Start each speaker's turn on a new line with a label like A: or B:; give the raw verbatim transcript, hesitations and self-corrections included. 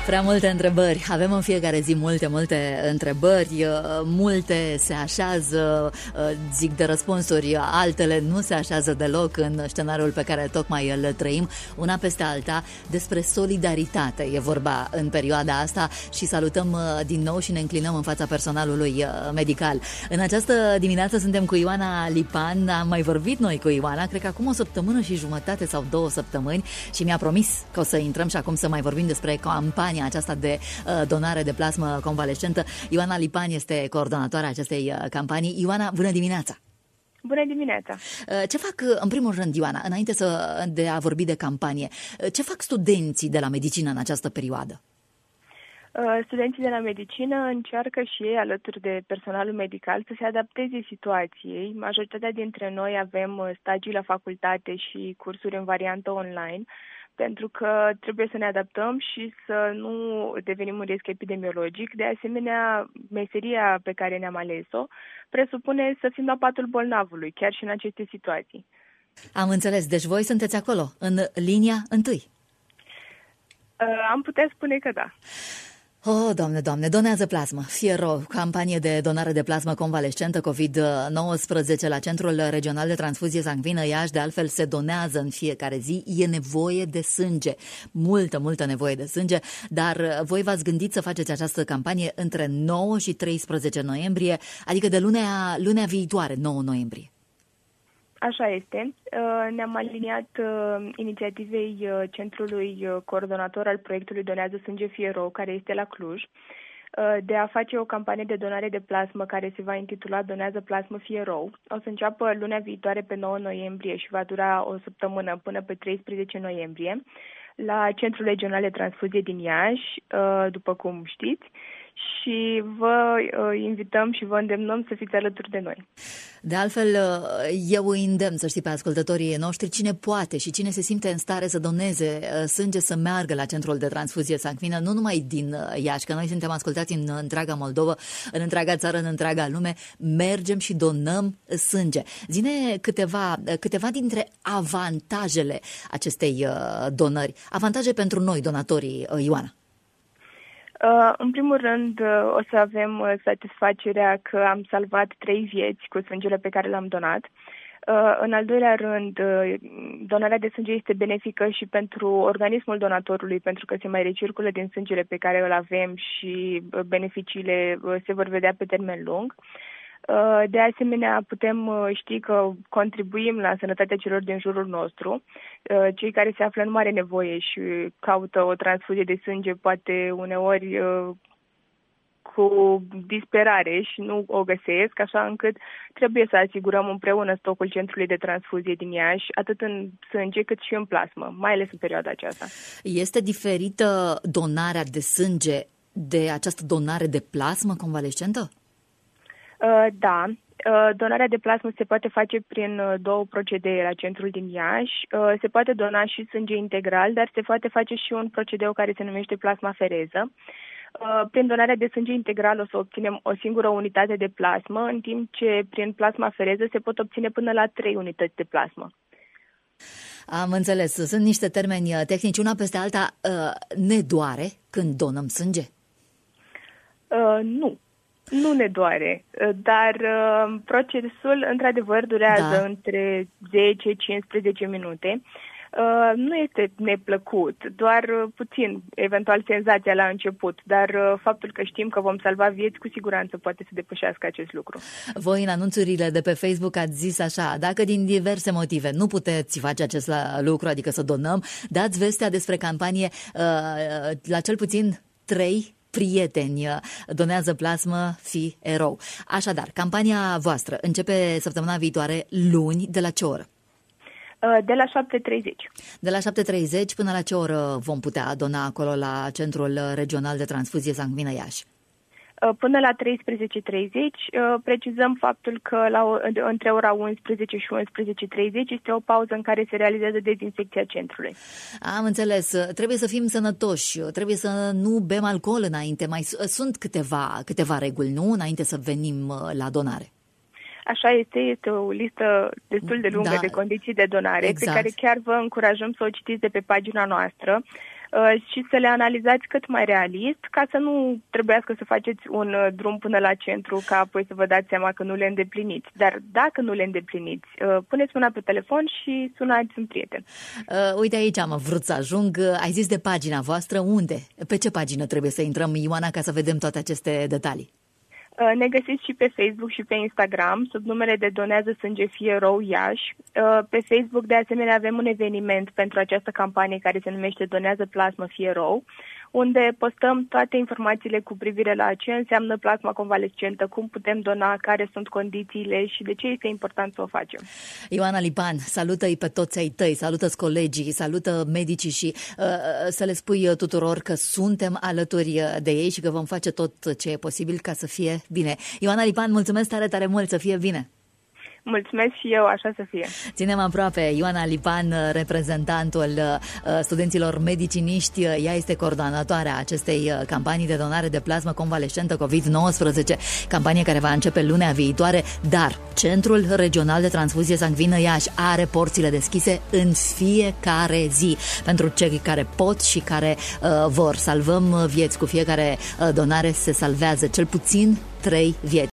A: Prea multe întrebări. Avem în fiecare zi multe, multe întrebări. Multe se așează, zic de răspunsuri, altele nu se așează deloc în scenariul pe care tocmai îl trăim. Una peste alta, despre solidaritate e vorba în perioada asta și salutăm din nou și ne înclinăm în fața personalului medical. În această dimineață suntem cu Ioana Lipan. Am mai vorbit noi cu Ioana, cred că acum o săptămână și jumătate sau două săptămâni și mi-a promis că o să intrăm și acum să mai vorbim despre campania aceasta de uh, donare de plasmă convalescentă. Ioana Lipan este coordonatoarea acestei uh, campanii. Ioana, bună dimineața!
B: Bună dimineața!
A: Uh, ce fac, uh, în primul rând, Ioana, înainte să, de a vorbi de campanie, uh, ce fac studenții de la medicină în această perioadă?
B: Uh, studenții de la medicină încearcă și ei, alături de personalul medical, să se adapteze situației. Majoritatea dintre noi avem stagii la facultate și cursuri în variantă online, pentru că trebuie să ne adaptăm și să nu devenim un risc epidemiologic. De asemenea, meseria pe care ne-am ales-o presupune să fim la patul bolnavului, chiar și în aceste situații.
A: Am înțeles. Deci voi sunteți acolo, în linia întâi.
B: Uh, am putea spune că da.
A: Oh, Doamne, Doamne, donează plasmă. Fiero, campanie de donare de plasmă convalescentă covid nouăsprezece la Centrul Regional de Transfuzie Sanguină Iași. De altfel, se donează în fiecare zi. E nevoie de sânge. Multă, multă nevoie de sânge. Dar voi v-ați gândit să faceți această campanie între nouă și treisprezece noiembrie, adică de lunea, lunea viitoare, nouă noiembrie.
B: Așa este. Ne-am aliniat inițiativei Centrului Coordonator al proiectului Donează Sânge Fiero, care este la Cluj, de a face o campanie de donare de plasmă care se va intitula Donează Plasmă Fiero. O să înceapă lunea viitoare pe nouă noiembrie și va dura o săptămână până pe treisprezece noiembrie la Centrul Regional de Transfuzie din Iași, după cum știți. Și vă uh, invităm și vă îndemnăm să fiți alături de noi.
A: De altfel, eu îi îndemn, să știi, pe ascultătorii noștri, cine poate și cine se simte în stare să doneze sânge să meargă la Centrul de Transfuzie Sanguină, nu numai din Iași, că noi suntem ascultați în întreaga Moldova, în întreaga țară, în întreaga lume, mergem și donăm sânge. Zi-ne câteva, câteva dintre avantajele acestei donări, avantaje pentru noi, donatorii, Ioana.
B: Uh, în primul rând, uh, o să avem uh, satisfacerea că am salvat trei vieți cu sângele pe care l-am donat. Uh, în al doilea rând, uh, donarea de sânge este benefică și pentru organismul donatorului, pentru că se mai recirculă din sângele pe care îl avem și uh, beneficiile uh, se vor vedea pe termen lung. De asemenea, putem ști că contribuim la sănătatea celor din jurul nostru. Cei care se află în mare nevoie și caută o transfuzie de sânge, poate uneori cu disperare și nu o găsesc, așa încât trebuie să asigurăm împreună stocul Centrului de Transfuzie din Iași, atât în sânge cât și în plasmă, mai ales în perioada aceasta.
A: Este diferită donarea de sânge de această donare de plasmă convalescentă?
B: Da, donarea de plasmă se poate face prin două procedee la centrul din Iași. Se poate dona și sânge integral, dar se poate face și un procedeu care se numește plasmafereză. Prin donarea de sânge integral o să obținem o singură unitate de plasmă, în timp ce prin plasmafereză se pot obține până la trei unități de plasmă.
A: Am înțeles. Sunt niște termeni tehnici. Una peste alta, ne doare când donăm sânge?
B: Uh, nu. Nu ne doare, dar uh, procesul, într-adevăr, durează da. între zece cincisprezece minute. Uh, nu este neplăcut, doar uh, puțin, eventual, senzația la început, dar uh, faptul că știm că vom salva vieți, cu siguranță poate să depășească acest lucru.
A: Voi, în anunțurile de pe Facebook, ați zis așa: dacă din diverse motive nu puteți face acest lucru, adică să donăm, dați vestea despre campanie uh, la cel puțin trei prieteni. Donează plasmă, fii erou. Așadar, campania voastră începe săptămâna viitoare, luni, de la ce oră?
B: De la șapte treizeci.
A: De la șapte treizeci până la ce oră vom putea dona acolo la Centrul Regional de Transfuzie Sanguină Iași?
B: Până la treisprezece treizeci, precizăm faptul că la, între ora unsprezece și unsprezece treizeci este o pauză în care se realizează dezinfecția centrului.
A: Am înțeles. Trebuie să fim sănătoși, trebuie să nu bem alcool înainte. Mai sunt câteva, câteva reguli, nu? Înainte să venim la donare.
B: Așa este, este o listă destul de lungă da, de condiții de donare, exact. Pe care chiar vă încurajăm să o citiți de pe pagina noastră. și să le analizați cât mai realist, ca să nu trebuiască să faceți un drum până la centru, ca apoi să vă dați seama că nu le îndepliniți. Dar dacă nu le îndepliniți, puneți mâna pe telefon și sunați un prieten.
A: Uh, uite, aici am vrut să ajung. Ai zis de pagina voastră. Unde? Pe ce pagină trebuie să intrăm, Ioana, ca să vedem toate aceste detalii?
B: Ne găsiți și pe Facebook și pe Instagram sub numele de Donează Sânge Fie Rău Iași. Pe Facebook, de asemenea, avem un eveniment pentru această campanie care se numește Donează Plasmă Fie Rău, unde postăm toate informațiile cu privire la ce înseamnă plasma convalescentă, cum putem dona, care sunt condițiile și de ce este important să o facem.
A: Ioana Lipan, salută-i pe toți ai tăi, salută-ți colegii, salută medicii și uh, să le spui tuturor că suntem alături de ei și că vom face tot ce e posibil ca să fie bine. Ioana Lipan, mulțumesc tare, tare mult, să fie bine!
B: Mulțumesc și eu, așa să fie.
A: Ținem aproape Ioana Lipan, reprezentantul studenților mediciniști. Ea este coordonatoarea acestei campanii de donare de plasmă convalescentă covid nouăsprezece, campanie care va începe lunea viitoare, dar Centrul Regional de Transfuzie Sanguină Iași are porțile deschise în fiecare zi pentru cei care pot și care uh, vor. Salvăm vieți, cu fiecare uh, donare se salvează cel puțin trei vieți.